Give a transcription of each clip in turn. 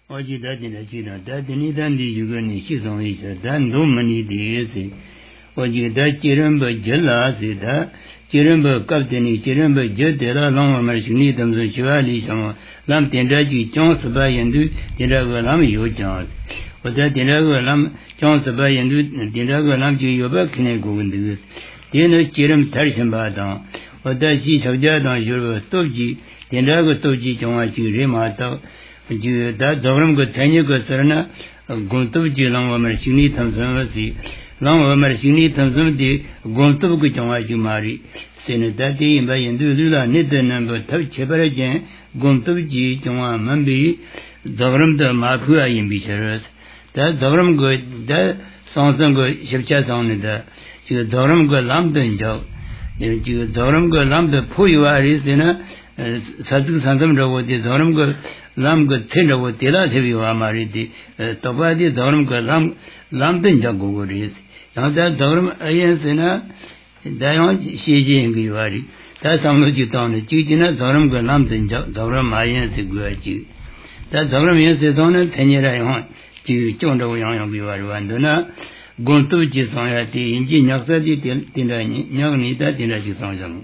Oji that in a china, that in it and the Ugani, she's only said, that no money the Oji that Chiramba Jella, Sita, Chiramba Captain, Chiramba Jetera, long machine, them the Chivali, some lamp tendaji, Jones by and do, Tiragolam, you Jones. But that Tiragolam, Jones by and do, Tiragolam, you back in a go in this. Dinner Chiram Tarshan Badan, or that she subject on your Toji, Tirago Toji, Jonachi, Remata, that Zoram got Tanya Gosarana, Gontoji, long machine, Tamsumasi. Long Marshini Tamsum de Gonto Guchamaji Mari, Senatati, by Indula, Nita number Chebarajan, Gontoji, Jama Mambi, Zogram the Mapua in Bicharas. That Zogram good, that sounds good, Shepchas on the Zoram go lamp the job. You Zoram go lamp the Puya is in a Satu Santam Robo, the Zoram go lamp go tender with Tela Seviwa Mariti, Topadi Zoram go lamp the job is. Now that Dorum Ayans in a Dion Shiji and Givari. That's some of you down the China, Dorum Galam, Dorum Ayans Guachi. That Dorum is on a 10-year on to Chondo Yang Givari Vandana, Gontu Chisonati, Inji Naksati, Nyanita, Tinajisong.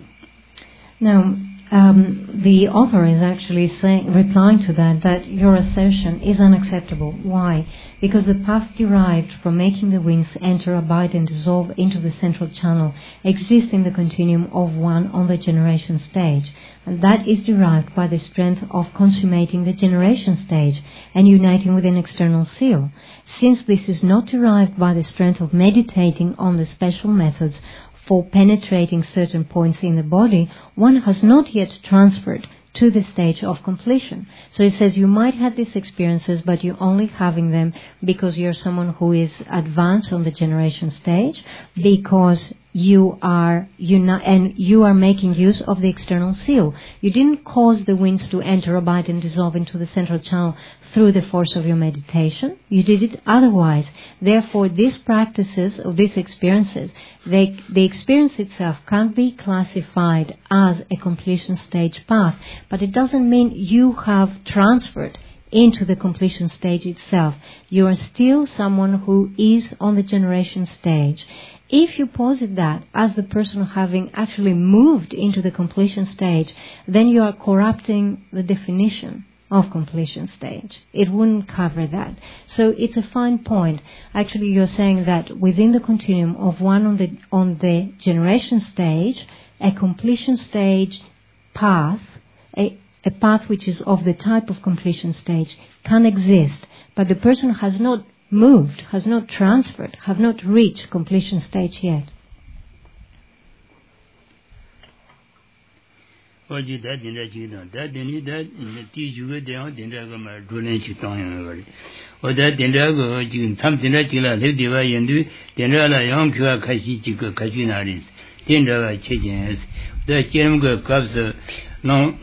Now, the author is actually replying to that your assertion is unacceptable. Why? Because the path derived from making the winds enter, abide and dissolve into the central channel exists in the continuum of one on the generation stage, and that is derived by the strength of consummating the generation stage and uniting with an external seal. Since this is not derived by the strength of meditating on the special methods for penetrating certain points in the body, one has not yet transferred to the stage of completion. So it says you might have these experiences, but you're only having them because you're someone who is advanced on the generation stage, because you are making use of the external seal. You didn't cause the winds to enter, abide and dissolve into the central channel through the force of your meditation. You did it otherwise. Therefore, these practices or these experiences, the experience itself can't be classified as a completion stage path, but it doesn't mean you have transferred into the completion stage itself. You are still someone who is on the generation stage. If you posit that as the person having actually moved into the completion stage, then you are corrupting the definition of completion stage. It wouldn't cover that. So it's a fine point. Actually, you're saying that within the continuum of one on the generation stage, a completion stage path, a path which is of the type of completion stage, can exist, but the person has not moved, has not transferred, have not reached completion stage yet. Oji that in the China, that in it, that in the Tiju down, Dindago, Drulan Chiton, or that Dindago, something that Chila, live divide and do, Dindala, Young Kua Kashi Chico, Kashinaris, Dindaga Chickens, the Chemgo Cups, long,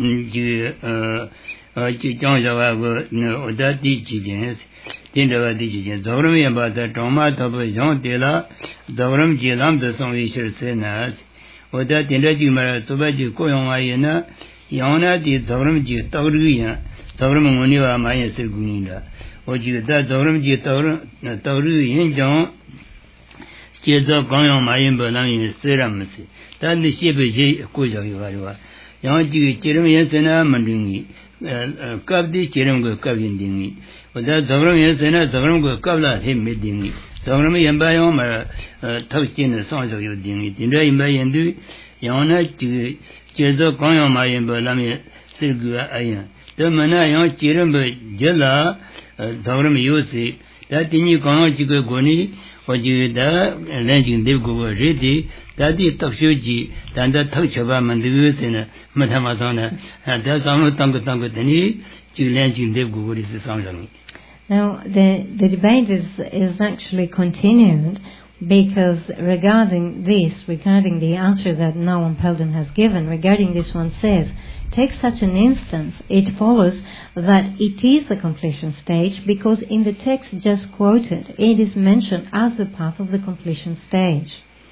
John no, that Chickens. Tindawa Dijian, Zoram about the tomato Jean de la Zoram Gilam, the song we should say nas, or that in the Jimara Tobaji Koyana, Yana di Zoram G. Tauruya, Zoram Muniva Maya Seguninda, or you that Zoram G. Tauru, John, Chizo Goyon Mayan Balan Seramasi, that the ship is Kuja. Yanji Jeremy Sena Mandingi, Kabdi Jerem Kabindingi. But that Zoram Yasena, Zoram go Kabla, him meeting. Zoram Yambayom, Toastin, the songs of your dingy. In Ray Mayandu, Yana, Jezo Koyom Mayan Balami, Silgua Ayan. The Manayon, Chiram Jella, Zoram Yosi, that in you can go Goni, or you da, Legend Devgo ready, that is Tokshuji, than that Tochaba Mandus in Matamazona, and that's almost Tangatangani, to Legend Devgo is the song of me. Now, the debate is actually continued, because regarding the answer that Noam Peldon has given, regarding this one says, take such an instance, it follows that it is the completion stage, because in the text just quoted, it is mentioned as the path of the completion stage.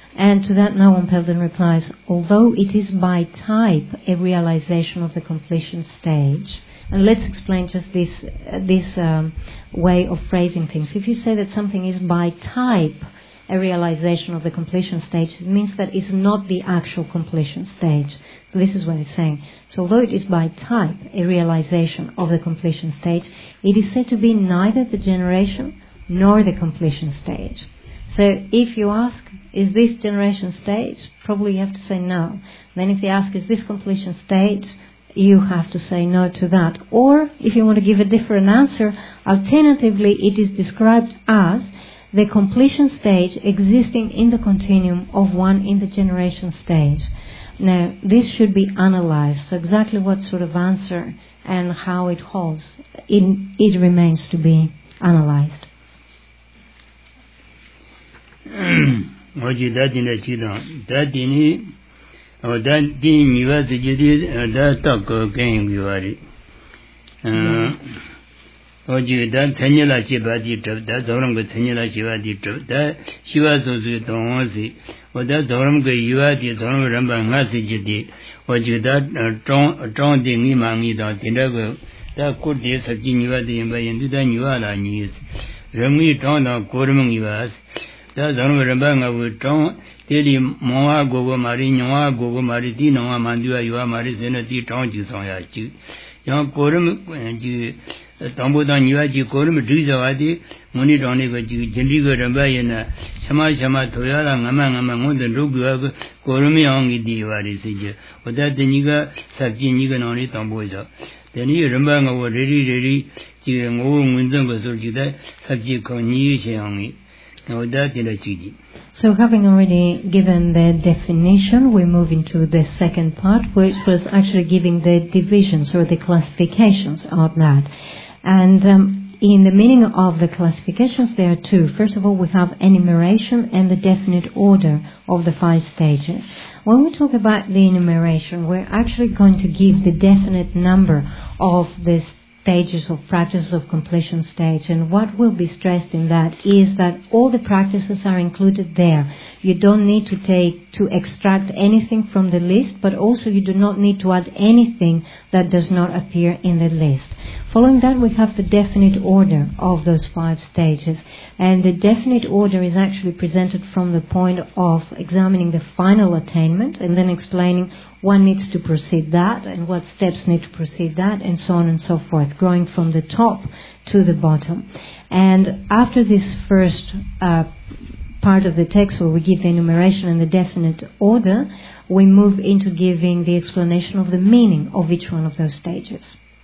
And to that, Nawam Pelton replies, although it is by type a realization of the completion stage. And let's explain just this way of phrasing things. If you say that something is by type a realization of the completion stage, it means that it's not the actual completion stage. So this is what it's saying. So although it is by type a realization of the completion stage, it is said to be neither the generation nor the completion stage. So if you ask, is this generation stage? Probably you have to say no. Then if they ask, is this completion stage? You have to say no to that. Or if you want to give a different answer, alternatively it is described as the completion stage existing in the continuum of one in the generation stage. Now, this should be analyzed. So exactly what sort of answer and how it holds, it remains to be analyzed. Oji da Tanyala Shibadi Trip, that Zoramga Tanyala Shibadi Trip, that Shiva Sosu Tongosi, or that Zoramga Yuati, Zoram Ramba Nasi Jiti, Oji that Tron de Nimangi, that Tinago, that could be such in Yuati and by into the Nuala Nis. Rami Tron of Korum Yuvas, that Zoram Rambanga would Tron, Teli Moa Gogo Marinoa, Gogo Maritino, Mandua, Yua Marisenati, Tron Jisoyachi. Young Korum and Tambodan Yuaji Korum Drizawadi, Monidoni, Jeligo Rambayana, Shama Shama Toyala, Among the Rugu, Korumiangi Diwari Sija, or that the Niga Saji Nigan only Tamboza. Then you remember what really, Jim Windsor was Urgida, Saji Koni Shangi. So having already given the definition, we move into the second part, which was actually giving the divisions or the classifications of that. And in the meaning of the classifications, there are two. First of all, we have enumeration and the definite order of the 5 stages. When we talk about the enumeration, we're actually going to give the definite number of the stages of practices of completion stage, and what will be stressed in that is that all the practices are included there. You don't need to extract anything from the list, but also you do not need to add anything that does not appear in the list. Following that, we have the definite order of those 5 stages, and the definite order is actually presented from the point of examining the final attainment and then explaining what needs to precede that and what steps need to precede that, and so on and so forth, going from the top to the bottom. And after this first part of the text where we give the enumeration and the definite order, we move into giving the explanation of the meaning of each one of those stages.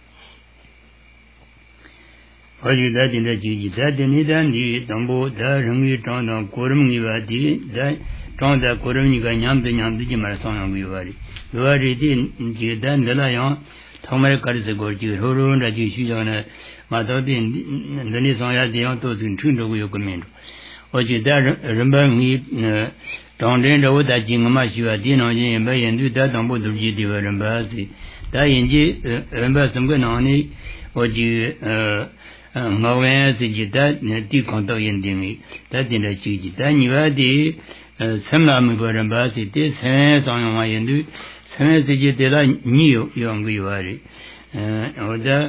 Tonda Kurumika Yamdi Marsana Vivari. Vivari did then the Lion, Tomar Karisagorji, Hurun, Raji Shujana, Matodin, the Nisaya, the Antos in Chundo Yokomendo. Oji that remember me, Tondin, over that Jingamashua, Dino, and Bay and do that on both of G. Rembasi. That in G. Remember some good on it, Oji. Mawen that Tikonto Yendimi, that in the Chiji. Then you had the Samlam Gorambasi, this hands on my endu, Samas de la New Young Vivari. Or the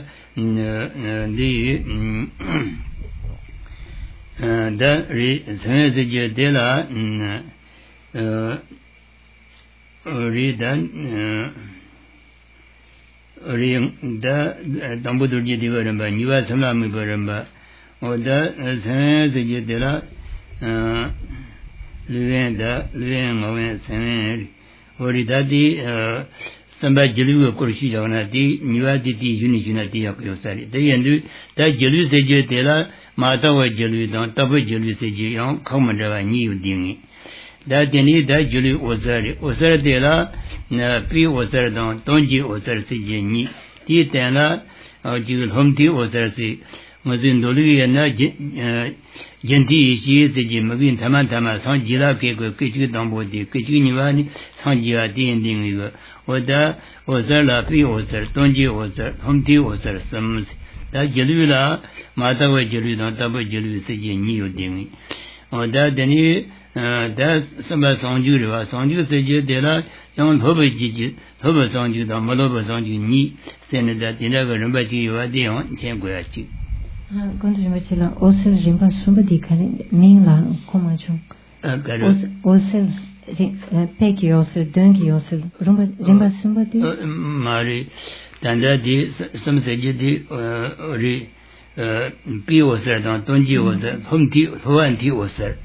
Samas de la the Dambuji Divaramba, Nuva Salam Goramba, or the Samas de la Luan Owen Samer, or Daddy Samba Jelu Kurshijana, Nuadity Unitunati of Yosari. They and do that Jelu Seja Dela, Matawa Jelu, don't double Jelu Seja, Commander, New Dingy. That they need that Julu Osari, Osar de la P. Osar don, Tonji Osar Sijini, T. Tana, or Jul Humti Osar Si, Mazindolu and Genti, she is the Jimagin Tamantama, San Gila Keko, Kichi Dambodi, Kichi Nivani, San Gia D. and Dingigo, or the Osar la P. Osar, Tonji Osar, Humti Osar, Sams, that Jelula, Matawa Jelu, don't double Jelu Sijini, Dingi, or that the new that some song you say they are young Hobbit, Hobbit song you, the Maloba song you need, send that in ever remember you are the on Changuachi. Contributor also Rimba somebody can Mingla Comacho. Also Peggy also Dungy also Rimba somebody? Mary, Tanda, some say you P was there, Donji was there, home tea, Hoan tea was there.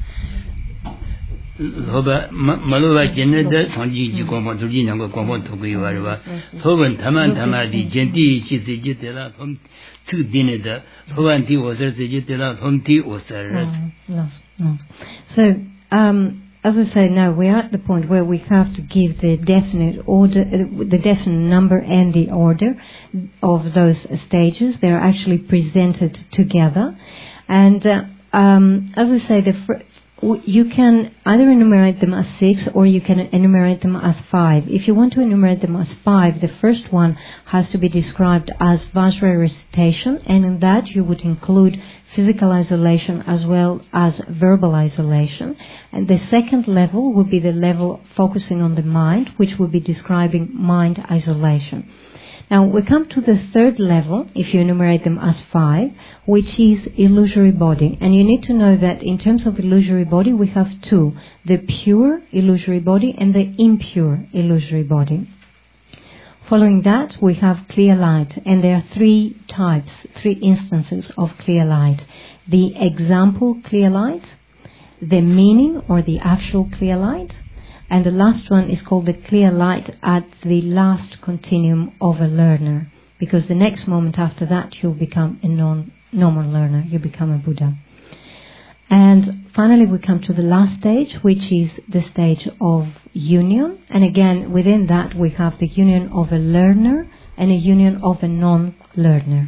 Malova Jenna, Sanji, Gomon, Turgina, Gomon to be whatever. Hovan Taman Tamadi, Genti, she said, Jetela, home two dinner, Hoan tea was there, Jetela, home tea was there. So, as I say now, we are at the point where we have to give the definite order, the definite number and the order of those stages. They are actually presented together. And as I say, you can either enumerate them as 6 or you can enumerate them as 5. If you want to enumerate them as 5, the first one has to be described as Vajra recitation, and in that you would include physical isolation as well as verbal isolation. And the second level would be the level focusing on the mind, which would be describing mind isolation. Now we come to the third level, if you enumerate them as 5, which is illusory body. And you need to know that in terms of illusory body, we have 2, the pure illusory body and the impure illusory body. Following that, we have clear light, and there are 3 types, 3 instances of clear light. The example clear light, the meaning or the actual clear light, and the last one is called the clear light at the last continuum of a learner, because the next moment after that you'll become a normal learner, you become a Buddha. And finally we come to the last stage, which is the stage of union. And again, within that we have the union of a learner and a union of a non-learner.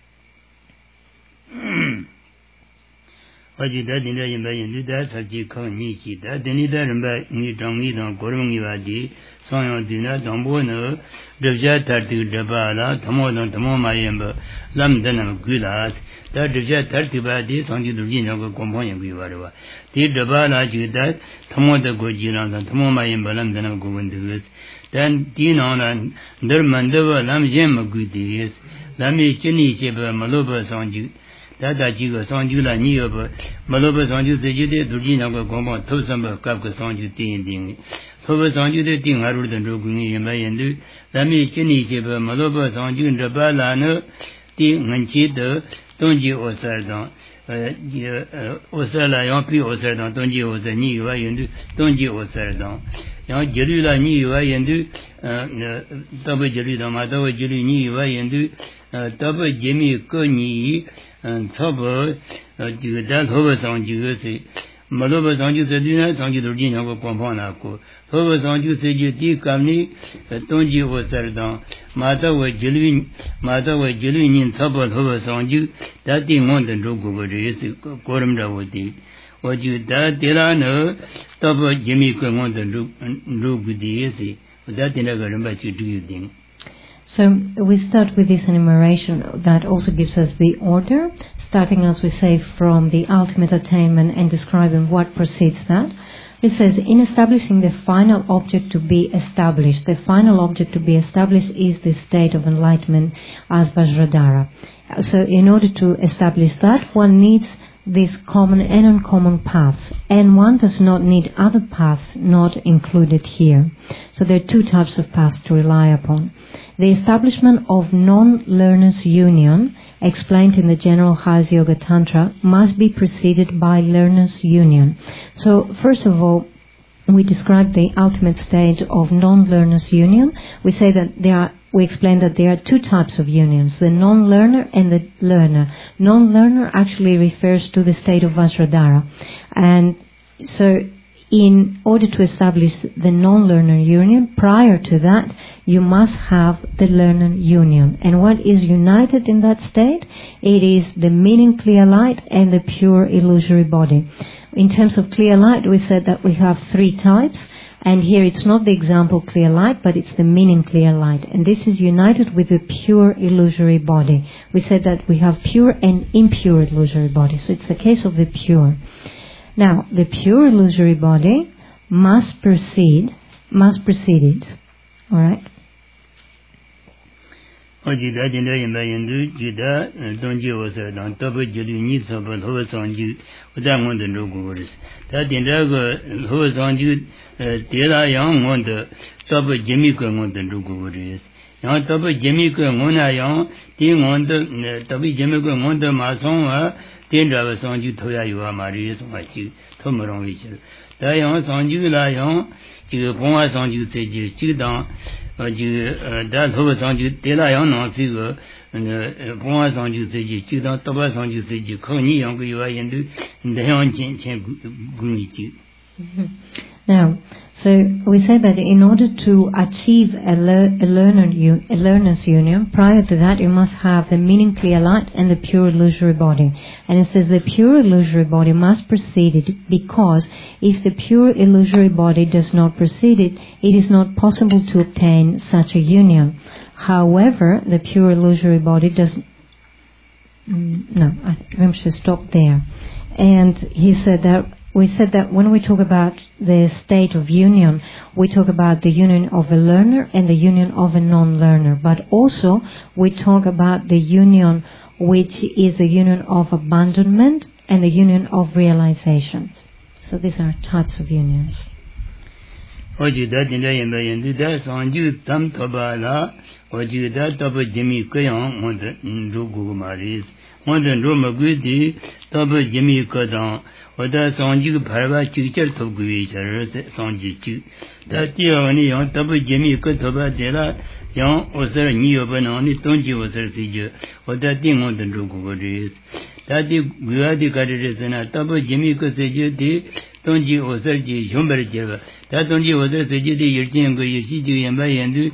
Waji da dinda yimba yin da sarji kong ni chi da dini da rimba ni dong ni dong gorong ni wa di song yong dina dong bo no devja tar tu deba la thamo dong thamo ma yimba lam danam gui la da devja tar tu ba di song ji du yin yong ko gong pong yin gui wa de wa di deba la ji da thamo da go ji la thamo ma yimba lam danam go wen de dan di no la ndar man de wa lam yin ma gui de lam yi chin ni che ba ma lo ba song ji Dada Jigo Sanju La Nioba, Maloba Sanju, the Jude, Durgina, Gomba, Tosamba, Kapka Sanju, Ding. Soba Sanju, the Ding, Haru, and Roguni, and Mayandu, Lami Chini, Maloba Sanju, and Rabalano, Ding, Manchita, Donji Osardan, Osala, Yampi Osardan, Donji was a new Wayandu, Donji Osardan. Young Jelula Ni Wayandu, Double Jelida, Madawa Juli Ni Wayandu, Double Jimmy Koni. And Tobo, that Hover Song you say, Maloba Song you said, Song you Dina of Pompanaco. Hover Song you said, you deep company, Tonji was Sardan, Mata was Jelin in Tobo Hover Song you, that thing on the Rogo is Coramda would be. What you that Delano, Tobo Jimmy come on the Rogo de that never remember to do you think. So we start with this enumeration that also gives us the order, starting, as we say, from the ultimate attainment and describing what precedes that. It says, in establishing the final object to be established, the final object to be established is the state of enlightenment as Vajradhara. So in order to establish that, one needs these common and uncommon paths, and one does not need other paths not included here. So there are 2 types of paths to rely upon. The establishment of non-learners' union, explained in the General Hatha Yoga Tantra, must be preceded by learners' union. So first of all, we describe the ultimate stage of non-learners' union. We say that we explain that there are 2 types of unions, the non-learner and the learner. Non-learner actually refers to the state of Vajradhara. And so in order to establish the non-learner union, prior to that, you must have the learner union. And what is united in that state? It is the meaning clear light and the pure illusory body. In terms of clear light, we said that we have 3 types. And here it's not the example clear light, but it's the meaning clear light. And this is united with the pure illusory body. We said that we have pure and impure illusory body. So it's the case of the pure. Now, the pure illusory body must precede it. All right? Ojida dinda yimba yendu jida donji wasa dan tabu jilu ni sabal ho sanji uda ngonde rogu goris ta dinda go ho sanji dela yang ngonde tabu jemi ko ngonde rogu goris yang tabu jemi ko ngona yang ti ngonde tabu jemi ko ngonde ma song wa dinda wa sanji thoya yuwa ma ri so ma chi thomrong wi chi da yang sanji la yang ji bongwa sanji te ji dang da ho sanji dela yang na si go bongwa sanji te ji dang toba sanji te ji ko ni yang go yuwa yendu de yang chen chen gu ni ji. Now, so we say that in order to achieve a learner's union, prior to that you must have the meaning clear light and the pure illusory body. And it says the pure illusory body must precede it, because if the pure illusory body does not precede it, it is not possible to obtain such a union. However, the pure illusory body does... No, I should stop there. And he said that we said that when we talk about the state of union, we talk about the union of a learner and the union of a non-learner. But also, we talk about the union which is the union of abandonment and the union of realizations. So these are types of unions. Ojida dinda yimba yendu da sanju tam toba la ojida toba jemi koyang ngonde rogu maris. Ngonde roma gudi toba jemi kodang oda sanju bharwa chikchar thobgui char sanji chi da tiya ni yang toba jemi ko toba dela yang osar ni yobana ni tonji osar sije oda ti ngonde rogu goris da ti guadi kadire sena toba jemi ko sije di tonji osar ji yombar jeva da tonji osar sije di yirjin go yishi ji yamba yendu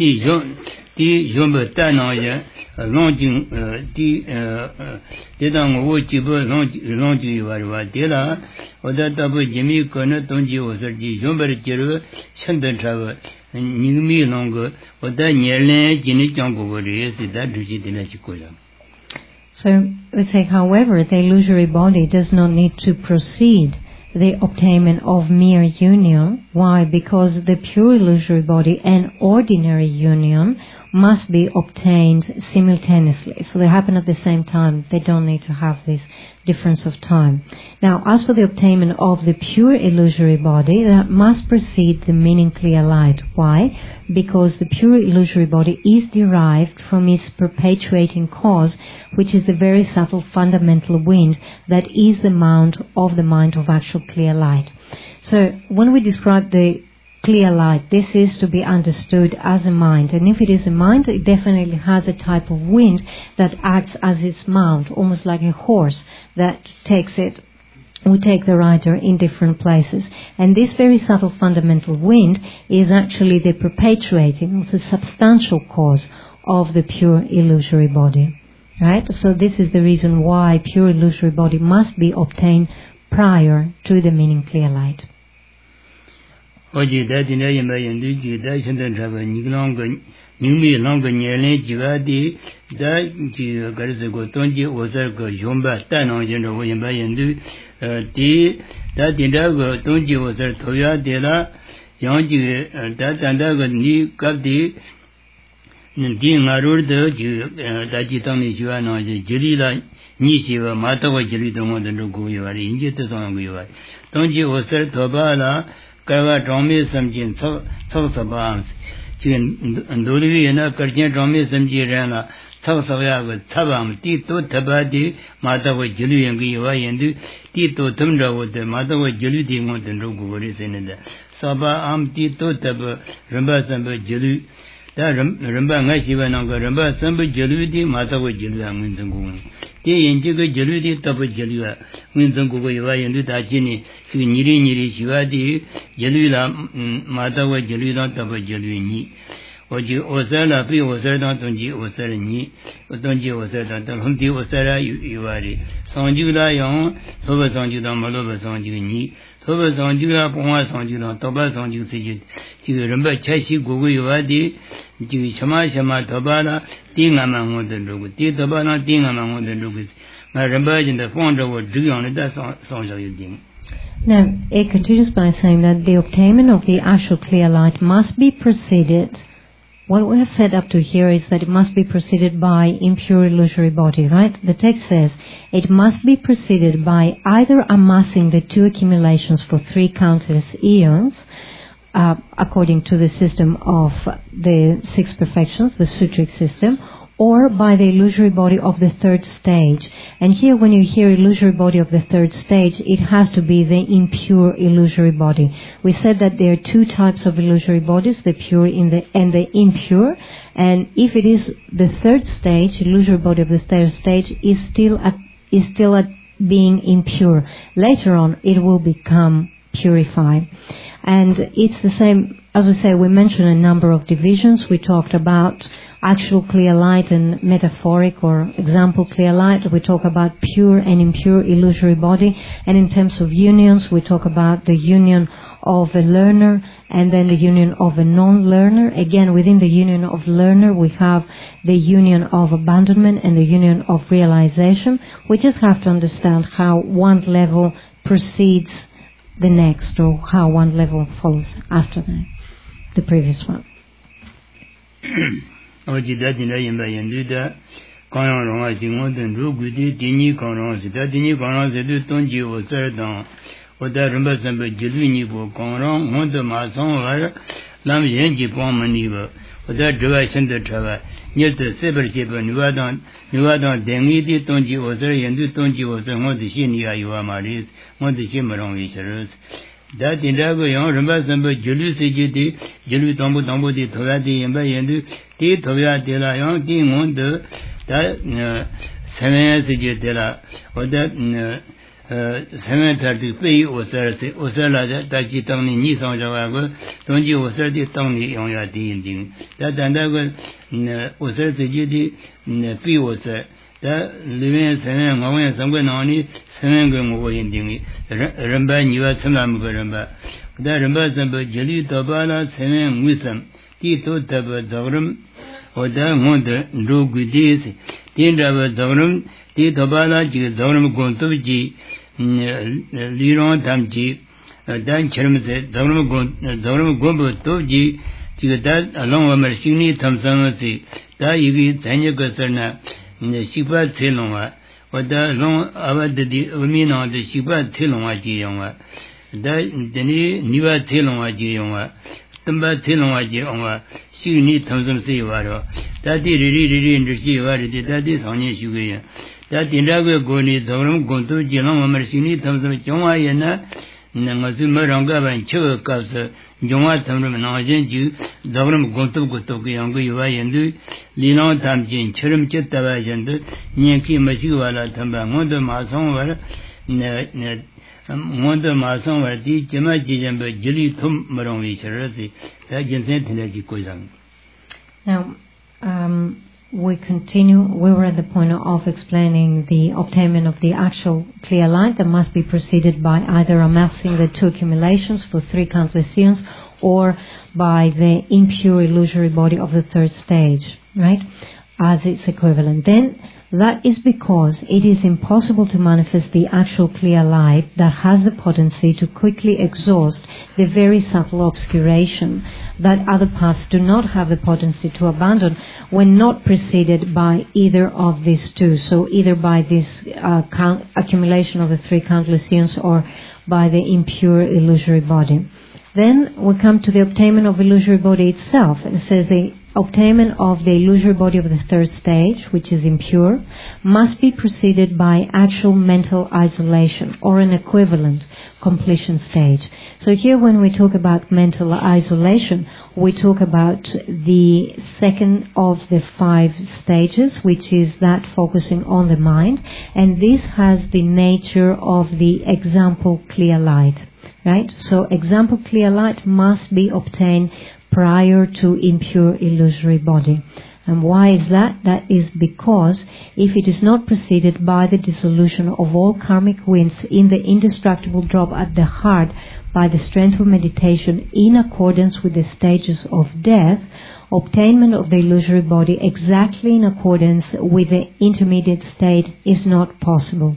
ti yomba ta na ya longjing ti de dang wo ji bo longjing wa de la oda ta bo jimi ko na tonji osar ji yombar jero shandan cha wa ningmi long go oda nyelen jini chang go go re si da du ji de na chi ko ya. So we say, however, the illusory body does not need to proceed the obtainment of mere union. Why? Because the pure illusory body and ordinary union must be obtained simultaneously. So they happen at the same time. They don't need to have this difference of time. Now, as for the obtainment of the pure illusory body, that must precede the meaning clear light. Why? Because the pure illusory body is derived from its perpetuating cause, which is the very subtle fundamental wind that is the mount of the mind of actual clear light. So when we describe the clear light, this is to be understood as a mind. And if it is a mind, it definitely has a type of wind that acts as its mount, almost like a horse that will take the rider in different places. And this very subtle fundamental wind is actually the perpetuating, the substantial cause of the pure illusory body. Right? So this is the reason why pure illusory body must be obtained prior to the meaning clear light. Oji da dinda yimba yendu ji da shandan chaba ningmi longa nyelen jiwa di da ji garisa go tonji osar go yomba ta nang jendo go yimba yendu di da dinda go tonji osar thoya de la yang ji da tanda go ni kap di ngarur de ji da ji tang ni jiwa na ji jili la ni jiwa ma ta go jili dong den go yuwa ri inje te song go yuwa tonji osar thoba la Kawa Drome Samjin Sabans, Duli and a Karjan Drome Samji Rana, Sabsavia with Tabam, Tito Tabadi, Mata with Julu and Giva and Tito Tumdra with the mother with Julu Dimont and Rugu in the Saba Am Tito Taba, Ramba Samba Julu, Ramba Nashiva Nanga, Ramba Samba Julu, Mata with Julu and Winzangun. Injigo Jeludi Tapa Jelua, Winzango and Dachini, Niri Shivadi, Jelula, Matawa Jelula Tapa Jeluni, Oji Osala, P. Osada, Tonji Osarani, Otonji Osada, Humti Osara, Uvari, Sanjula Yon, Toba Sanjuda, Malova Sanjuni, Toba Sanjula, Poma Sanjula, Toba Sanju Sijit, remember Chashi Gugu Yuvadi, Shama Shama Tobala, Tingamang the Lugu, Titobana, Tingamang the Lugus. My remember in the founder was doing on that song of you ding. Now, it continues by saying that the obtainment of the actual clear light must be preceded. What we have said up to here is that it must be preceded by impure illusory body, right? The text says it must be preceded by either amassing the two accumulations for 3 countless eons, according to the system of the 6 perfections, the sutric system, or by the illusory body of the 3rd stage. And here when you hear illusory body of the 3rd stage, it has to be the impure illusory body. We said that there are 2 types of illusory bodies, the pure and the impure. And if it is the 3rd stage, illusory body of the 3rd stage is still at being impure. Later on, it will become purified. And it's the same, as we say, we mentioned a number of divisions. We talked about actual clear light and metaphoric or example clear light. We talk about pure and impure illusory body. And in terms of unions, we talk about the union of a learner and then the union of a non-learner. Again, within the union of learner, we have the union of abandonment and the union of realization. We just have to understand how one level precedes the next, or how one level follows after the previous one. That in that way, remember Julius Julu Tombo Tombo di Tovati and Bayandu, T. Tovia de la Young King on the that 7 de la or that 7:30 or Thursday or Sala that she told me Nissan Javago, don't you was 30 Tony on your ding. That and that was 30 GD P was that living 7 going somewhere only 7 going over in Dingy. Remember, you are some remember. That remember some Jelly Tabala 7 wisdom. Tito Taba Zorum or that one the do good days. Tindaba Zorum, Titabala, Zorum Gontoji, Liron Tamji, Dan Chermse, Zorum Gombo Toji, to that along with Mercini Thompson, that you get Tanya Shiba Tilonga, or that long about the Umino, the Shiba Tilonga Gionga, that the Niva Tilonga Gionga, Tumba Tilonga Gionga, she need Thompson Sevaro, that did really in the Shiva, that is on your that in Raga Goni, Zorum, Gonto, Gilong, Mercini, Thompson, Jonga, Nangasuma and Chua Capsa, Jonga Tamrum and Argent, Zorum, Gonto, Gotoki, Yangu, and do Lilon Tamjin, Cherum Chetava, and Yankee Masiwala Tamba, Mondo Mason, Mondo Mason, where the Jamaji and Julie Tum Maron, that Jensen. Now, we continue. We were at the point of explaining the obtainment of the actual clear light that must be preceded by either amassing the 2 accumulations for 3 countless eons or by the impure illusory body of the 3rd stage, right, as its equivalent. Then that is because it is impossible to manifest the actual clear light that has the potency to quickly exhaust the very subtle obscuration that other paths do not have the potency to abandon when not preceded by either of these 2. So either by this accumulation of the 3 countless eons or by the impure illusory body. Then we come to the obtainment of illusory body itself. It says the obtainment of the illusory body of the 3rd stage, which is impure, must be preceded by actual mental isolation or an equivalent completion stage. So here when we talk about mental isolation, we talk about the second of the 5 stages, which is that focusing on the mind, and this has the nature of the example clear light, right? So example clear light must be obtained prior to impure illusory body. And why is that? That is because if it is not preceded by the dissolution of all karmic winds in the indestructible drop at the heart by the strength of meditation in accordance with the stages of death, obtainment of the illusory body exactly in accordance with the intermediate state is not possible.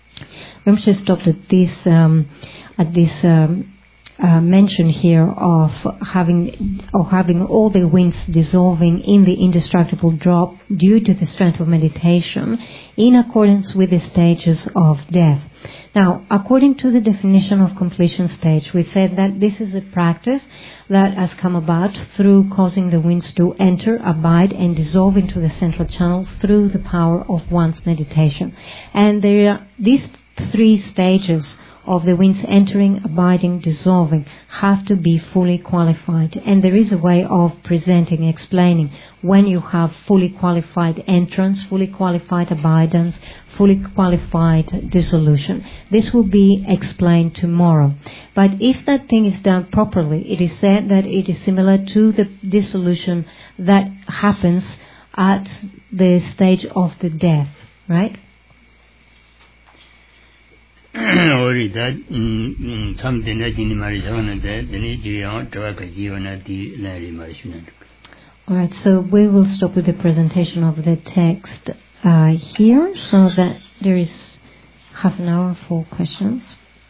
Rinpoche stopped at this mention here of having all the winds dissolving in the indestructible drop due to the strength of meditation in accordance with the stages of death. Now, according to the definition of completion stage, we said that this is a practice that has come about through causing the winds to enter, abide, and dissolve into the central channel through the power of one's meditation. And there are these 3 stages of the winds entering, abiding, dissolving have to be fully qualified. And there is a way of presenting, explaining when you have fully qualified entrance, fully qualified abidance, fully qualified dissolution. This will be explained tomorrow. But if that thing is done properly, it is said that it is similar to the dissolution that happens at the stage of the death, right? Alright, so we will stop with the presentation of the text here, so that there is half an hour for questions.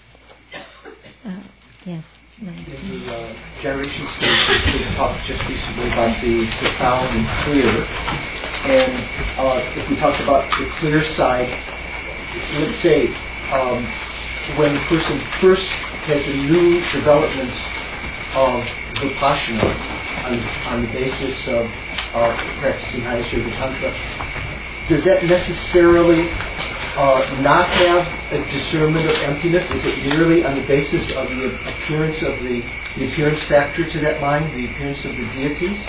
Yes. In the generation stage, we talked just recently about the profound and clear. And if we talked about the clear side, let's say when the person first has a new development of Vipassana on the basis of practicing highest yoga tantra, does that necessarily not have a discernment of emptiness? Is it merely on the basis of the appearance of the appearance factor to that mind, the appearance of the deities?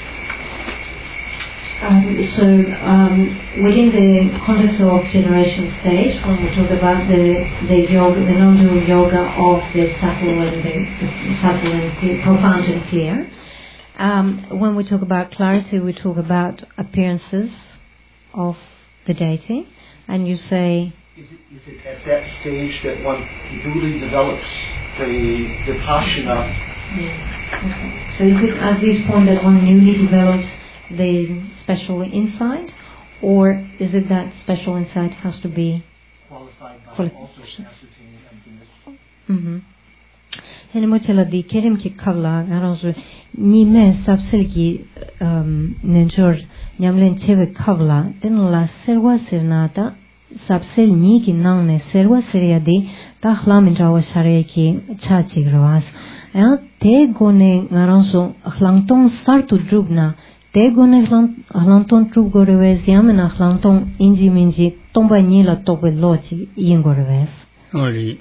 Within the context of generation stage, when we talk about the yoga, the non-dual yoga of the subtle and the profound and clear, when we talk about clarity, we talk about appearances of the deity, and you say. Is it at that stage that one duly develops the Vipassana? Yeah. Okay. So is it at this point that one newly develops the special insight, or is it that special insight has to be qualified by also ascertaining emptiness? Henimotela di kerim ki kavla garanzo nime sapsel ki nenjor nyamlen cheve kavla tenla serwa sernata sapsel ni ki nangne serwa seriadi ta khlam intrawa share ki chachi gras ya te gone garanzo khlangtong sartu drubna te gone khlanton trub goreves yamena khlanton inji minji tomba ni la tobe lochi yingorves ori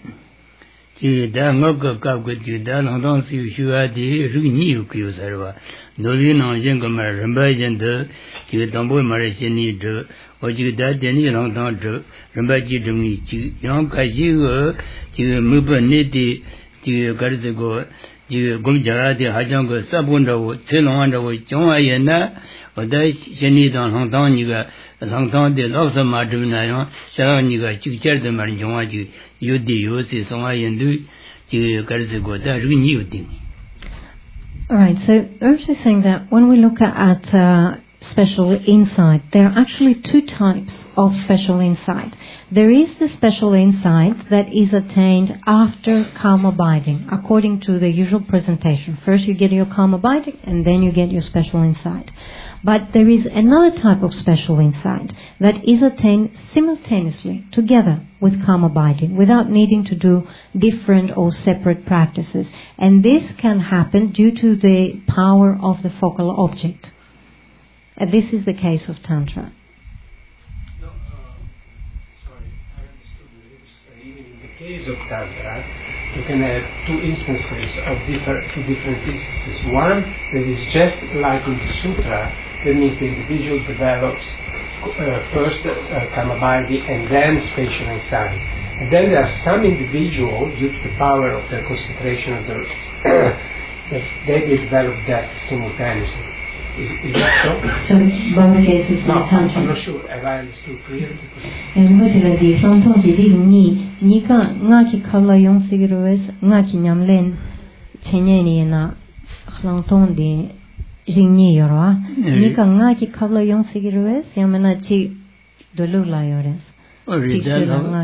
da ngok ka ku da long dong su shu a di ru ni yu ku sarwa no li no yin ko ma ren ba yin de ji dong bo ma re xin ni de o ji da de ni long dong de ren ba ji de ni ji yang ka ji ge ji mu ba ni di ji ga zi go ji gom ja ra de ha jang ge sa bun de wo ce long an de wo jiong a yin na o da xin ni dong long dong ni ge long dong de lao sa ma de na yo sha ni ge ji che de ma jiong a ji yu di yu si song a yin du ji ga zi go da ru ni yu di. All right, so Ernst is saying that when we look at special insight, there are actually 2 types of special insight. There is the special insight that is attained after calm abiding, according to the usual presentation. First you get your calm abiding, and then you get your special insight. But there is another type of special insight that is attained simultaneously, together with calm abiding, without needing to do different or separate practices. And this can happen due to the power of the focal object. And this is the case of Tantra. No, sorry, I understood the even in the case of Tantra, you can have 2 instances of two different instances. One that is just like in the Sutra, that means the individual develops first Kamabhadi and then spatial insight. And then there are some individuals, due to the power of their concentration of the that they develop that simultaneously. Is that so? So both cases No, in Tantra. I'm not sure. Have I understood clearly? And what is the something that ni ka ngaki khala yong sigiroes ngaki nyamlen chenyeni na khlanton di ringni yorwa ni ka ngaki khala yong sigiroes yamana chi dolu la yores Ori da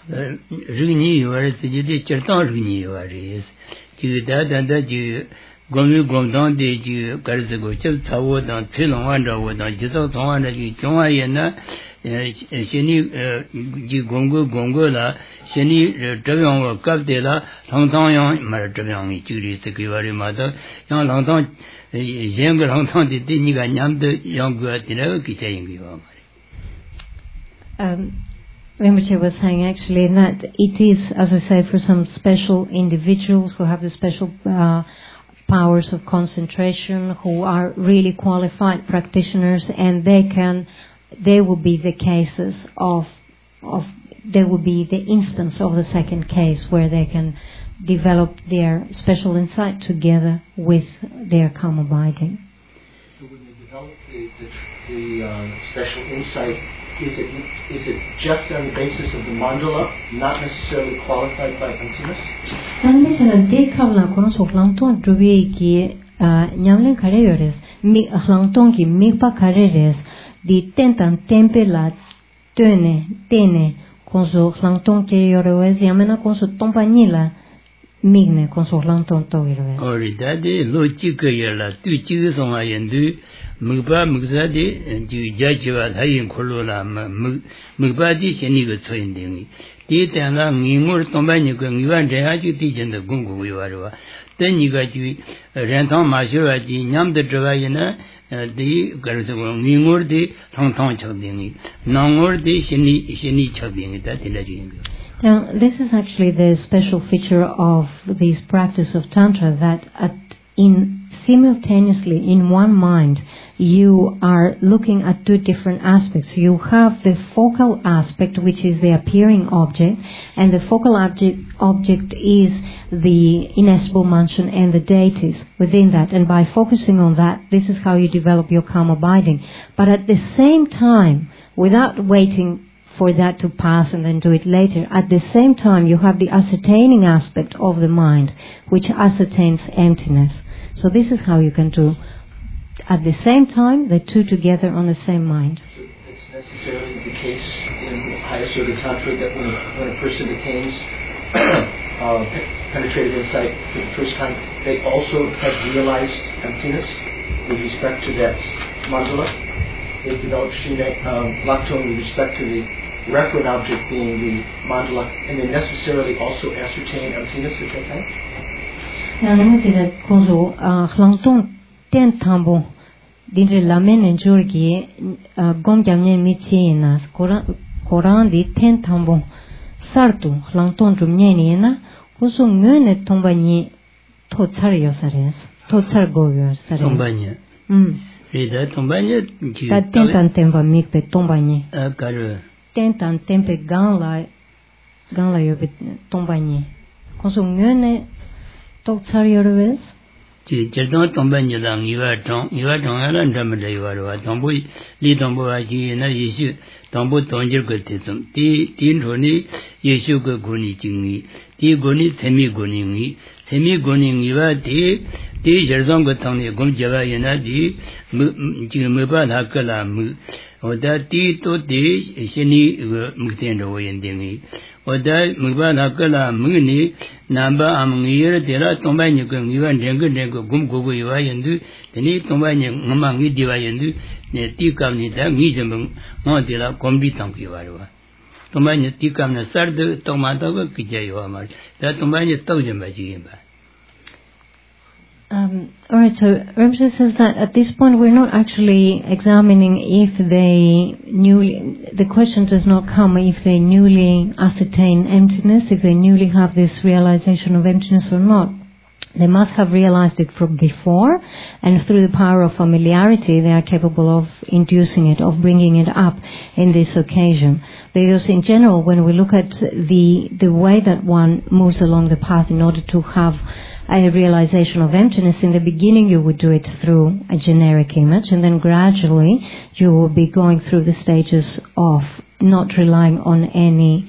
Rugni, you are the Cherton Rugni, you are is. You that and that you Gomu Gomdon did you Garzago, just Tawad on Tilon Wonderwood on Jizo Tonga, you Joayana, Sheni Gongola, Sheni Travion Capdela, Longtong Maratavion, Judy Secretary Mother, Young Longtong, younger Longtong did Nigan, the younger Tinaka. Rinpoche was saying actually that it is, as I say, for some special individuals who have the special powers of concentration, who are really qualified practitioners, and they will be the cases they will be the instance of the second case where they can develop their special insight together with their calm abiding. So when they develop the special insight, is it just on the basis of the mandala, not necessarily qualified by emptiness? Migne consolanton togirwe. Ori dadi lo chika yala tu chika songa yendu mugpa mugsa di ju jachiwa thayin kholo la mugpa di sheni go tsoyin dengi. Di tenla ngingor tomba nyuka ngiwan dhaya ju di jenda gungu wiwarwa. Ten nyuka ju rentang mashiwa ji nyamda dhava yana di garzago ngingor di thang chak dengi. Nangor di sheni chak dengi da tina ju yengu. Now, this is actually the special feature of this practice of Tantra, that simultaneously in one mind you are looking at two different aspects. You have the focal aspect, which is the appearing object, and the focal object is the ineffable mansion and the deities within that. And by focusing on that, this is how you develop your calm abiding. But at the same time, without waiting for that to pass and then do it later, at the same time you have the ascertaining aspect of the mind, which ascertains emptiness. So this is how you can do at the same time the two together on the same mind. So it's necessarily the case in highest yoga tantra that when a person attains penetrative insight for the first time, they also have realized emptiness with respect to that mandala. They develop Lakton with respect to the referent object being the mandala, and they necessarily also ascertain emptiness at that time? Now, let me say that Konzo, Lakton ten tambo, dintre lamen and jorgi, gom jamnen michienas, Koran di ten tambo, sartu, Lakton drumniena, Koso ngene tombani, totsar sares, totsar goyo sares. Tombanya. Rida tombanya. That tentan tempa mikpe tombani. Karu. Tentan tempe ganla yobe tombani. Konso ngene totsar yorwes. Jerdon tombanya lang iwa tong ala ndamada iwa tombo li tombo aji na Yeshu tombo tonjir ko tesum ti roni Yeshu ko goni jingi ti goni semi goni iwa ti jerdon ko tongni gom java yana di mba lakala oda ti to ti sheni mukten ro yendengi oda mba lakala muni namba amngir tera tomba ni ko ngiwan deng gum gogo iwa yendu teni tomba ni ngama ngi diwa yendu ne ti kam ni da ngi jembang mo dela kombi tang ki warwa tomba ni ti kam na sard tomba da ko kijayo amar da tomba ni taw jemba ji yemba. All right, so Rinpoche says that at this point we're not actually examining if the question does not come if they newly ascertain emptiness, if they newly have this realization of emptiness or not. They must have realized it from before, and through the power of familiarity they are capable of inducing it, of bringing it up in this occasion. Because in general, when we look at the way that one moves along the path in order to have a realization of emptiness, in the beginning you would do it through a generic image, and then gradually you will be going through the stages of not relying on any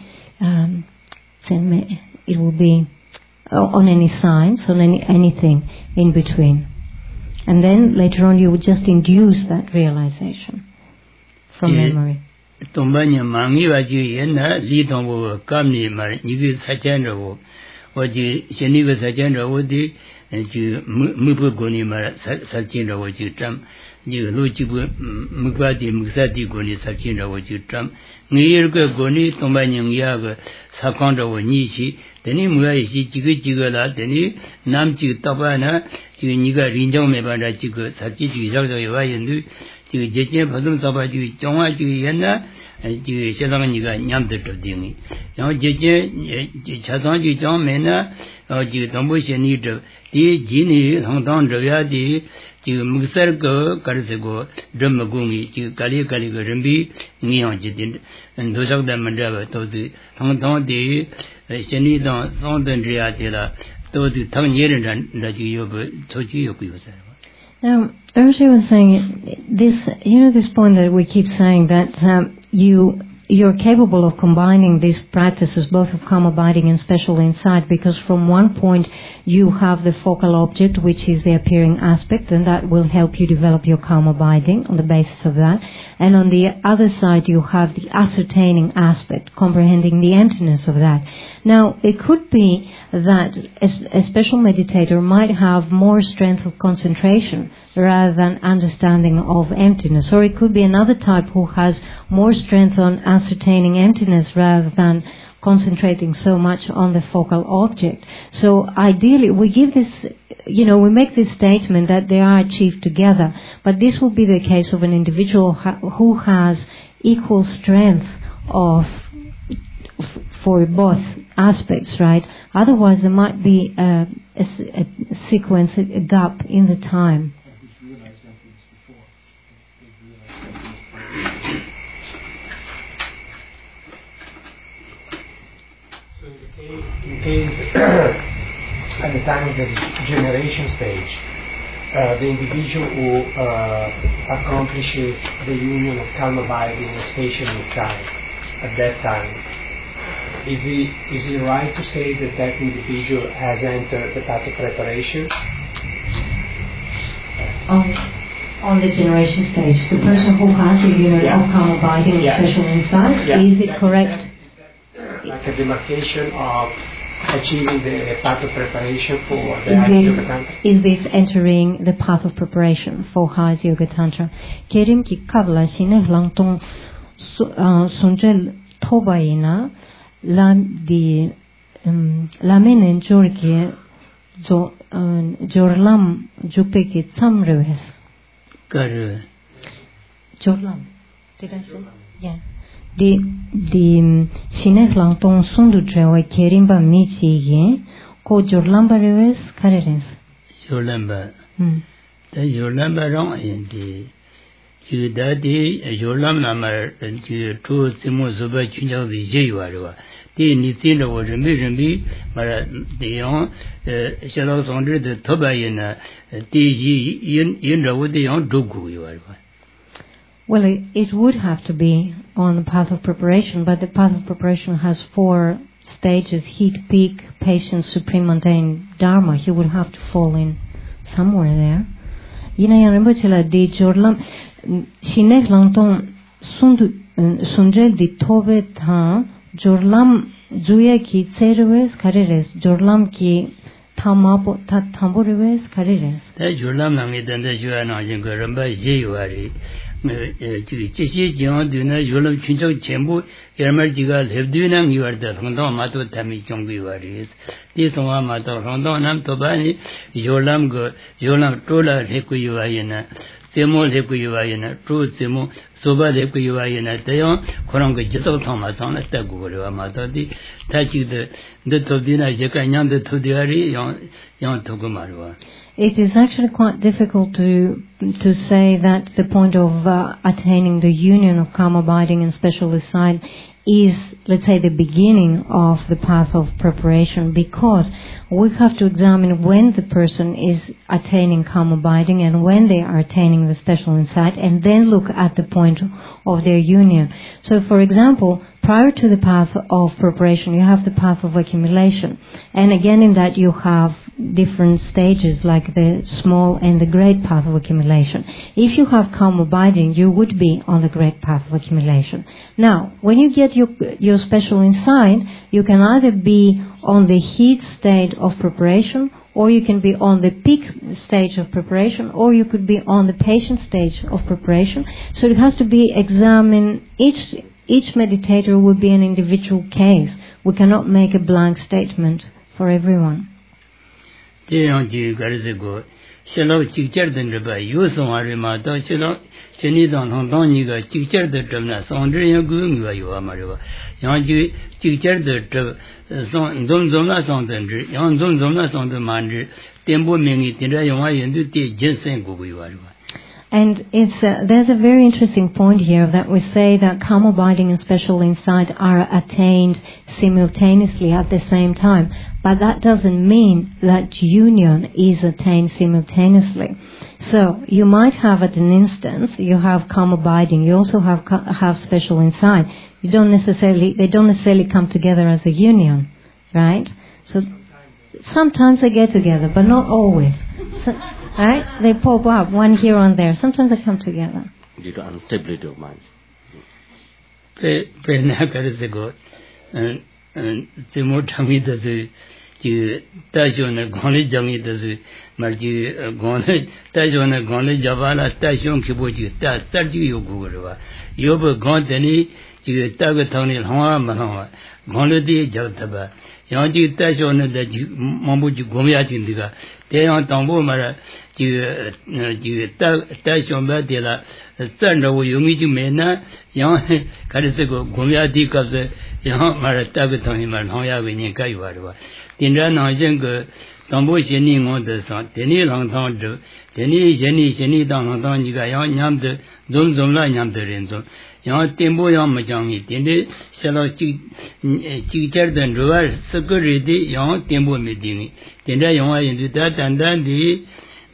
it will be on any signs, on anything in between. And then later on you would just induce that realization from memory. Tombanya Mangiwaji and Liton Kamni Nigi Sachandra, what you Sheniva Sachandra Wodi, and you Mupugoni Sachandra, what you Trump, you Luchibu Mugati Musati Goni Sachandra, what you Trump, Nirga Goni, Tombanyang Yaga, Sakanda Nishi, the name where she Chigala, the name Namchi Tabana, Niga Rinjong Mebana Chico, Sachi, Zazayandu. Jeje Padum Sabaju, Jonga Yana, and Shadaniga Yamda to Dini. Now Jeje Chasanji John Mena, or Jitambush and Nita, the Gini, Hongdon Raviadi, Musargo, Karsego, Dramagungi, Kali Kaliga Rembi, Nion Jidin, and those of them Mandava, those Hongdon de Shenidon, Sondan Riatilla, those Tang Yeran that you Tochi Yokusa. Now, Urshi was saying this point that we keep saying that you're capable of combining these practices, both of calm abiding and special insight, because from one point you have the focal object, which is the appearing aspect, and that will help you develop your calm abiding on the basis of that. And on the other side you have the ascertaining aspect, comprehending the emptiness of that. Now, it could be that a special meditator might have more strength of concentration rather than understanding of emptiness. Or it could be another type who has more strength on ascertaining emptiness rather than concentrating so much on the focal object. So ideally, we give this, we make this statement that they are achieved together, but this will be the case of an individual who has equal strength for both aspects, right? Otherwise, there might be a sequence, a gap in the time. In case at the time of the generation stage, the individual who accomplishes the union of calm abiding and spatial insight at that time, is it right to say that individual has entered the path of preparation? On the generation stage, the person who has the union of calm abiding and spatial insight, is it correct? Like a demarcation of achieving the path of preparation for the Hatha Yoga Tantra? Is this entering the path of preparation for Hatha Yoga Tantra? Kerim ki kavla shine langtong sunjel tobaina lam di lamenen jorke jorlam jupe ki tsamreves. Jorlam. Did I say? Yeah. The Shines Langtong Sundu Trewa Kerimba Michi Ko Jorlamba Reves Kareres. Jorlamba. The Jorlamba wrong in the Judadi, Jorlam Namar, and to Timo Zuba Chinja the Jayuarua. The Nitina was a mission, but the Shadows under the Tobayana, the Yinda with the own Dugu you are. Well, it would have to be on the path of preparation, but the path of preparation has 4 stages: heat, peak, patience, supreme, mundane, dharma. He would have to fall in somewhere there. Yinayanambachila di jorlam shines langtong sunjel di tobe tha jorlam juya ki tsereves kareres jorlam ki tamapo tamboreves kareres. That jorlam langi danda juya na jinga ramba jeyuari. Chishi Jian Duna Yulam Chinchok Chembu, Yermerjiga, Hebdunam, you are the Hondon Mato Tami Chonguaris. This one Mato Hondonam Tobani, Yolam Go, Yolam Tola Hekuyuayana, Semo Hekuyuayana, True Semo, Soba Hekuyuayana, Tayon, Koranga Jito Tomaton, Stagura Matati, Tachi the Tobina Jakayan, the Tudiari, Yon Togumarua. It is actually quite difficult to say that the point of attaining the union of calm abiding and special insight is, let's say, the beginning of the path of preparation, because we have to examine when the person is attaining calm abiding and when they are attaining the special insight, and then look at the point of their union. So, for example, prior to the path of preparation, you have the path of accumulation. And again, in that you have different stages, like the small and the great path of accumulation. accumulation. If you have calm abiding, you would be on the great path of accumulation. Now, when you get your special insight, you can either be on the heat state of preparation, or you can be on the peak stage of preparation, or you could be on the patient stage of preparation. So it has to be examined. Each meditator would be an individual case. We cannot make a blank statement for everyone. And there's a very interesting point here that we say that calm abiding and special insight are attained simultaneously at the same time. But that doesn't mean that union is attained simultaneously. So you might have at an instance, you have calm abiding, you also have special insight. They don't necessarily come together as a union, right? So sometimes they get together, but not always. So, right? They pop up, one here and there. Sometimes they come together. Due to instability of mind. Yanji Tasho the Mambuji Gomia Chindiga, Tayan Tambo Mara, Tasho Batilla, Thunder Yumiji Mena, Yan Karisego, Gomia Dicas, Yan Mara Tagatoni Marhoya Vinikaiwa. Tindran Hajenga, Tambo Shening on the sun, Teni Long Town, Teni Jenny Down Niga, Yam the Zum Zumla Yam the Renzo. Yang tempo yang macam ni, tende kalau cicar dan luar security yang tempo meeting, tende yang itu dan di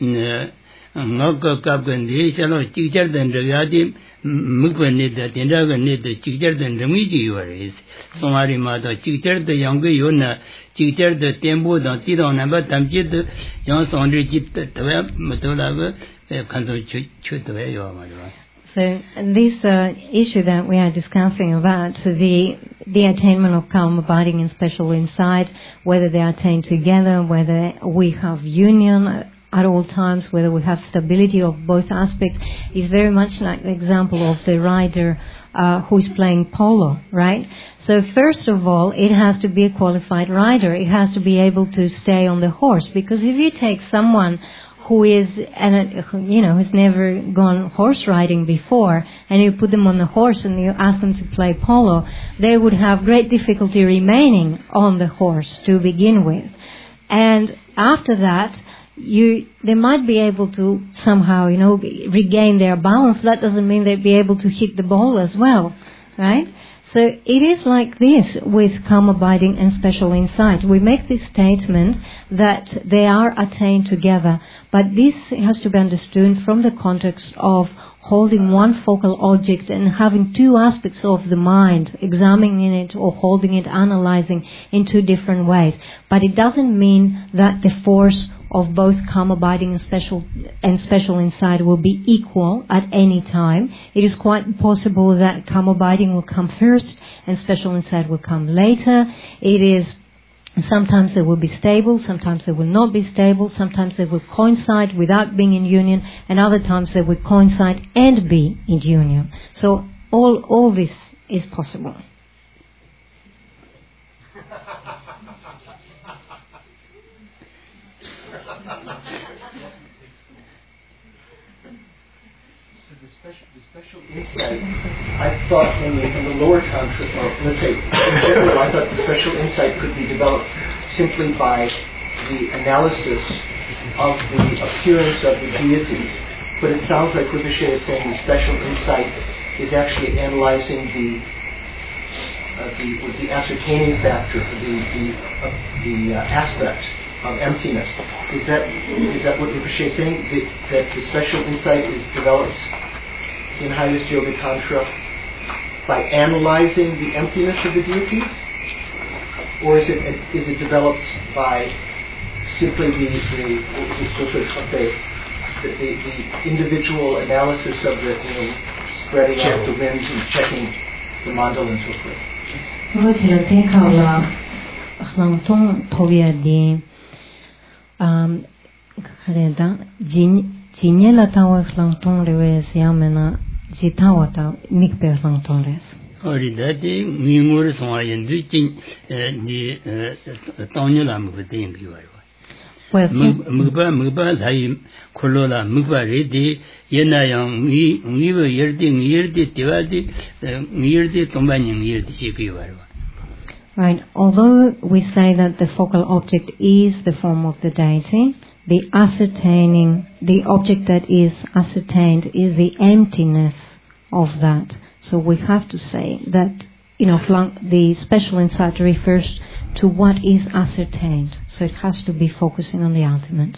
ngak kapkan di kalau cicar dan luar di mungkin ni dah tende kan ni dah cicar dan demi jiwa somari mata cicar dan yang ke yona cicar dan tempo dan tidak nampak tamcit yang sendiri kita tahu betul lah kantor cuci tahu ya macam. So this issue that we are discussing about the attainment of calm abiding and special insight, whether they are attained together, whether we have union at all times, whether we have stability of both aspects, is very much like the example of the rider who is playing polo, right? So first of all, it has to be a qualified rider. It has to be able to stay on the horse, because if you take someone who is, who's never gone horse riding before, and you put them on the horse and you ask them to play polo, they would have great difficulty remaining on the horse to begin with. And after that, they might be able to somehow, regain their balance. That doesn't mean they'd be able to hit the ball as well, right? So it is like this with calm abiding and special insight. We make this statement that they are attained together, but this has to be understood from the context of holding one focal object and having two aspects of the mind, examining it or holding it, analyzing in two different ways. But it doesn't mean that the force of both calm abiding and special insight will be equal at any time. It is quite possible that calm abiding will come first and special insight will come later. Sometimes they will be stable, sometimes they will not be stable, sometimes they will coincide without being in union, and other times they will coincide and be in union. So all this is possible. The special insight, I thought in the lower tantra, or let's say in general, I thought the special insight could be developed simply by the analysis of the appearance of the deities. But it sounds like Rinpoche is saying the special insight is actually analyzing the ascertaining factor, the aspect of emptiness. Is that what Rinpoche is saying? That the special insight is developed in highest yoga tantra by analyzing the emptiness of the deities, or is it developed by simply the individual analysis of the, spreading out the winds and checking the mandala and so forth. Right. Although we say that the focal object is the form of the deity, the object that is ascertained is the emptiness of that. So we have to say that, the special insight refers to what is ascertained. So it has to be focusing on the ultimate.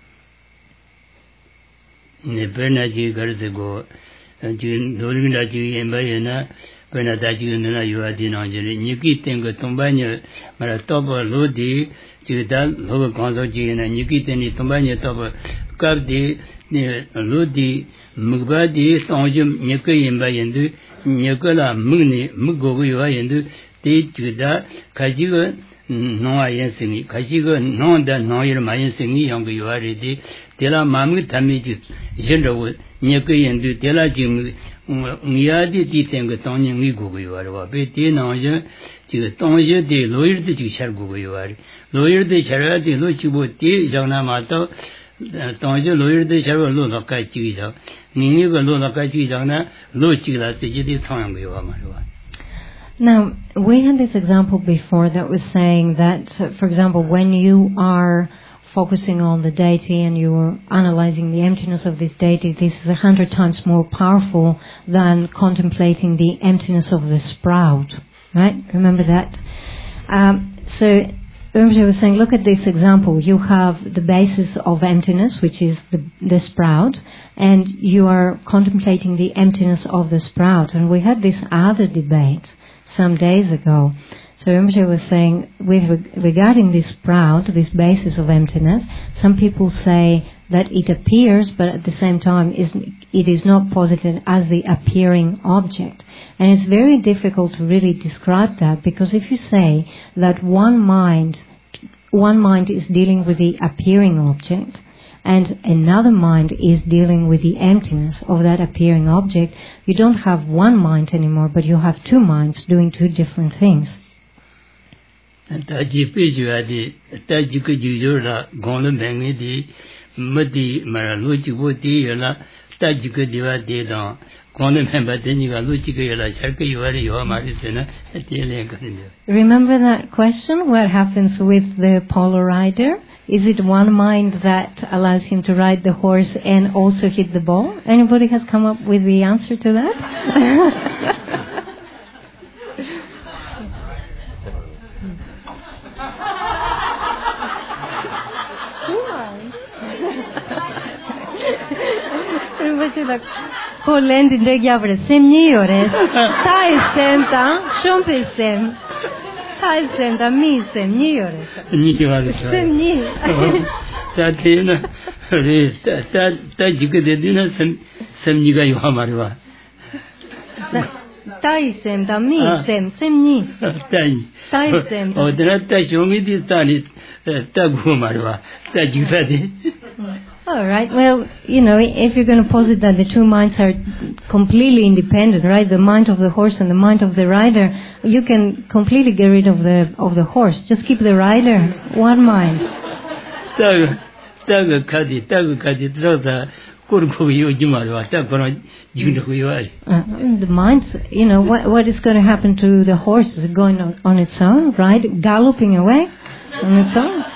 Now, we had this example before that was saying that, for example, when you are focusing on the deity and you're analyzing the emptiness of this deity, this is 100 times more powerful than contemplating the emptiness of the sprout. Right? Remember that? So Rinpoche was saying, look at this example. You have the basis of emptiness, which is the sprout, and you are contemplating the emptiness of the sprout. And we had this other debate some days ago. So Rinpoche was saying, regarding this sprout, this basis of emptiness, some people say that it appears, but at the same time it is not posited as the appearing object. And it's very difficult to really describe that, because if you say that one mind is dealing with the appearing object, and another mind is dealing with the emptiness of that appearing object, you don't have one mind anymore, but you have two minds doing two different things. Remember that question? What happens with the polo rider? Is it one mind that allows him to ride the horse and also hit the ball? Anybody has come up with the answer to that? Collendi dregavre semniores, tai senta, shompesem, tai senta mi semniores. Semni. Tatina, tajikadina semniga yohamarwa. Tai senta mi semni. Tai senta. Oh, the shongi di tani tagumarwa, tajikade. All right. Well, if you're going to posit that the two minds are completely independent, right? The mind of the horse and the mind of the rider, you can completely get rid of the horse. Just keep the rider, one mind. The mind, what is going to happen to the horse? Is it going on its own, right? Galloping away on its own?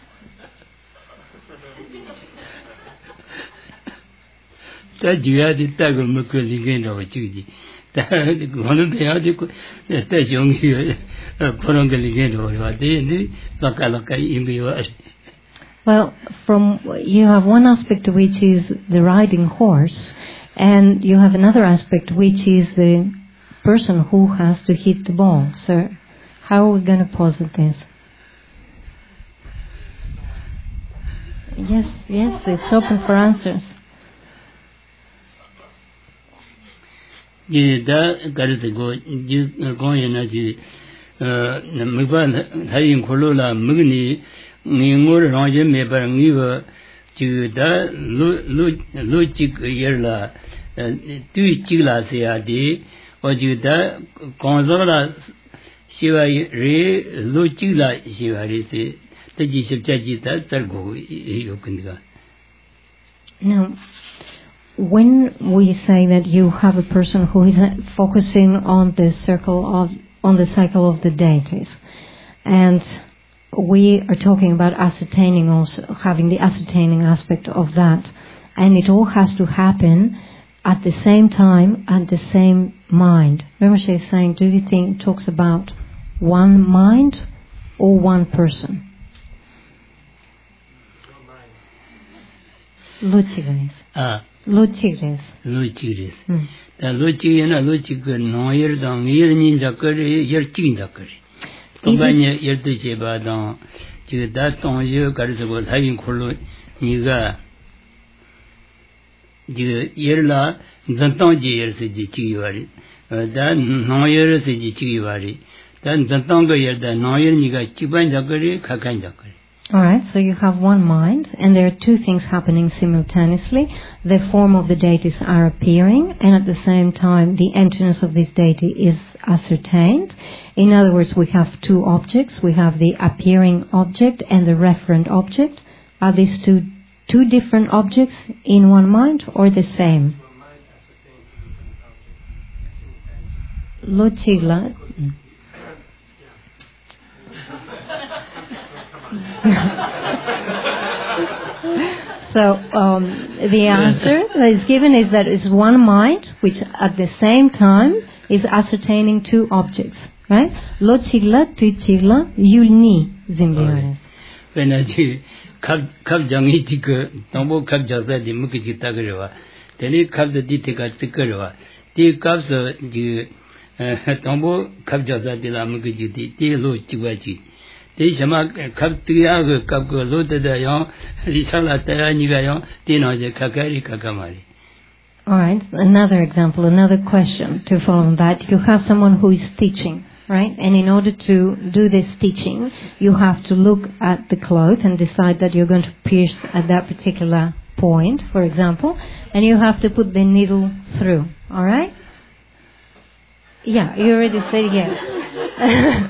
Well, you have one aspect which is the riding horse, and you have another aspect which is the person who has to hit the ball. So, how are we going to posit this? Yes, it's open for answers. Jida Garisigo, Goyana, Mugan, Hayin Kolula, Mugni, Ningur, Raja, Meber, Niva, Juda, Luchik Yerla, Tuichila Seadi, or Juda, Gonzola, Shiva Re, Luchila, Shiva Re, the Jishajita, Targo, Yokunga. Now, when we say that you have a person who is focusing on the cycle of the deities, and we are talking about ascertaining also, having the ascertaining aspect of that, and it all has to happen at the same time and the same mind. Rinpoche is saying, do you think it talks about one mind or one person? Luchigres. Luchigres. Luchigres. The Luchigana Luchig Noyer down near Ninjakari, Yerchin Jakari. Obanya Yertucheba down to that on you, Garza having Kolo, Niga Yerla, Zanton Years Jichivari. Then Noyer Jichivari. Then Zantonga Yer, the Noyer Niga Chiban Jakari, Kakan Jakari. Alright, so you have one mind, and there are two things happening simultaneously. The form of the deities are appearing, and at the same time the emptiness of this deity is ascertained. In other words, we have two objects. We have the appearing object and the referent object. Are these two different objects in one mind, or the same? Lochila. So the answer that is given is that it's one mind which at the same time is ascertaining two objects, right? Lo chigla tu chigla yulni zimbiyares. When I do kab jangi chika tambo kab jasa di muki chita karewa, teni kab the ditika tikarewa, ti kab so di tambo kab jasa di la muki chiti ti lo chigwachi. Alright, another example, another question to follow on that. You have someone who is teaching, right? And in order to do this teaching, you have to look at the cloth and decide that you're going to pierce at that particular point, for example, and you have to put the needle through, alright? Yeah, you already said yes.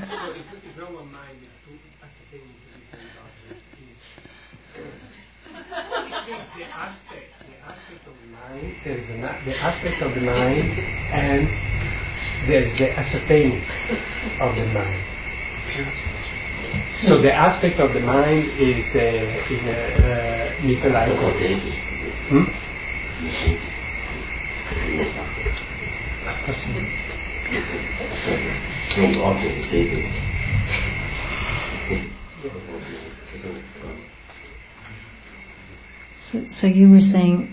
There's the aspect of the mind, and there's the ascertaining of the mind. So the aspect of the mind is Nikolai. So you were saying.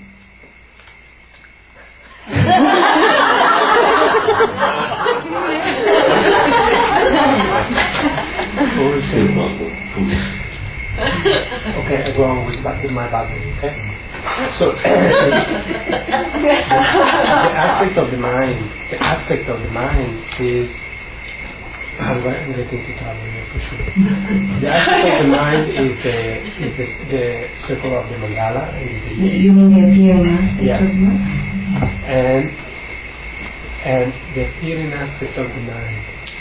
Okay, I go on with my Bible, okay? So the aspect of the mind is I'm getting to tell you for sure. The aspect of the mind is the circle of the mandala. You mean the appearing aspect of the mind? And the appearing aspect of the mind,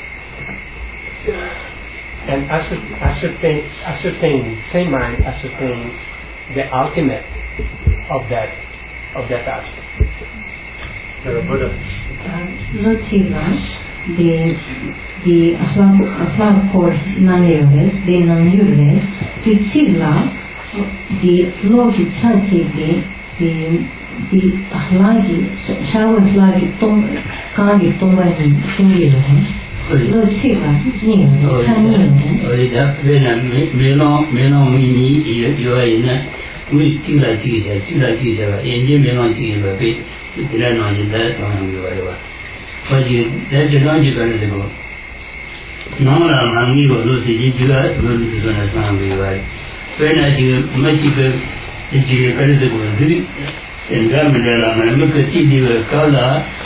and ascertain, same mind ascertains the ultimate of that aspect. Lord Shiva, the Aslava non-Yurles, the non-Yurles, the Chigla, the Lord Chachi, the Ahlagi, Shawa Ahlagi, Kagi Tongani, Shingi, Lord Shiva, Nino, Chanino. Melon, you are in we Chila Chisha, Indian Melon Chiva, Tiran on that on you. But that's a long ago. No, I'm going to lose it. You are going to do something. When I do much, and Ramana, and Ramana, look at you, color.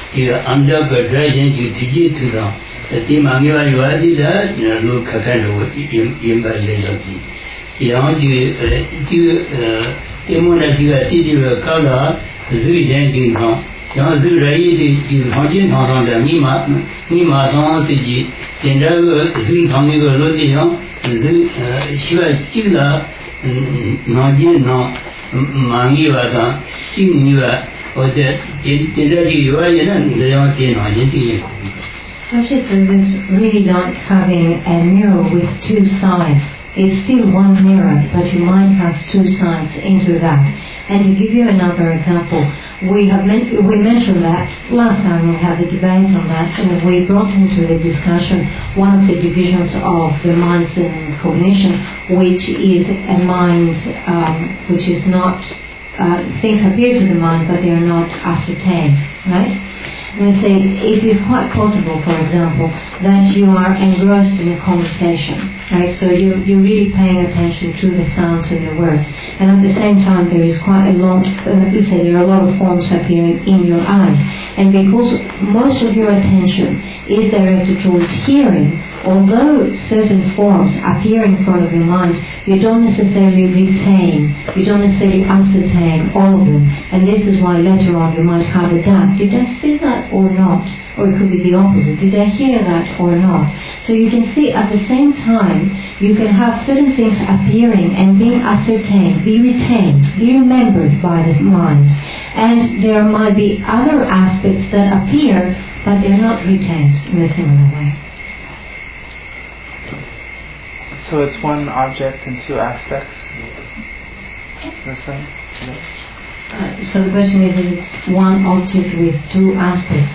I'm just a dragon to them. The team I'm you are the look at in by legacy. Young you immunity color, Zujan Hong. Young Zurai is haunting on the Mima Song City, General Zun Tommy Lodion, she was Chilla, Najin, Mangiva, Ching or that you are in the Argentina. It's really like having a mirror with two sides. It's still one mirror, but you might have two sides into that. And to give you another example, we mentioned that last time we had a debate on that, and we brought into the discussion one of the divisions of the minds and cognition, which is a mind which is not, things appear to the mind, but they are not ascertained, right? We say it is quite possible, for example, that you are engrossed in a conversation, right? So you're really paying attention to the sounds and the words, and at the same time there is quite a lot. There are a lot of forms appearing in your eyes, and because most of your attention is directed towards hearing, although certain forms appear in front of your mind, you don't necessarily retain, you don't necessarily ascertain all of them. And this is why later on you might have a doubt. Did I see that or not? Or it could be the opposite. Did I hear that or not? So you can see at the same time, you can have certain things appearing and being ascertained, be retained, be remembered by the mind. And there might be other aspects that appear, but they're not retained in a similar way. So it's one object and two aspects? The same? Yes. So the question is it's one object with two aspects.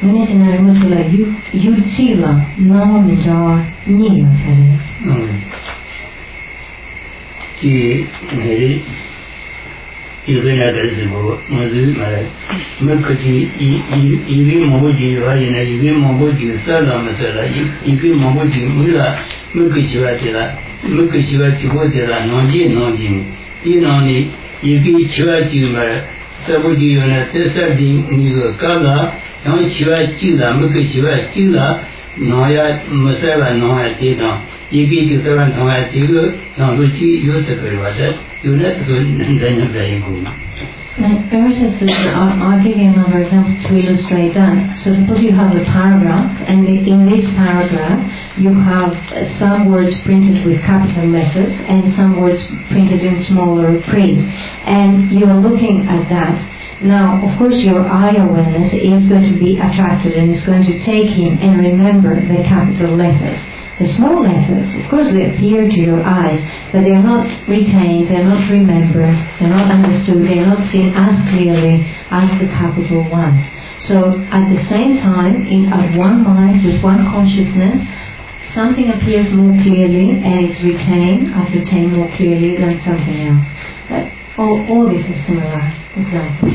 I'll give you another example to illustrate that. So suppose you have a paragraph, and in this paragraph you have some words printed with capital letters and some words printed in smaller print, and you are looking at that. Now, of course, your eye awareness is going to be attracted and is going to take in and remember the capital letters. The small letters, of course, they appear to your eyes, but they are not retained, they are not remembered, they are not understood, they are not seen as clearly as the capital ones. So, at the same time, at one mind, with one consciousness, something appears more clearly and is retained, ascertained more clearly than something else. But all this is similar examples.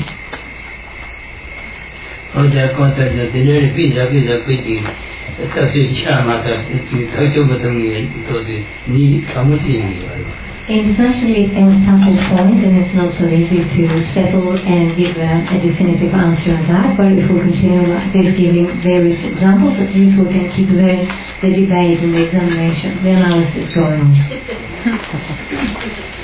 It's actually a sample point, and it's not so easy to settle and give a definitive answer on that. But if we continue like this, giving various examples, at least we can keep the debate and the examination, the analysis going on.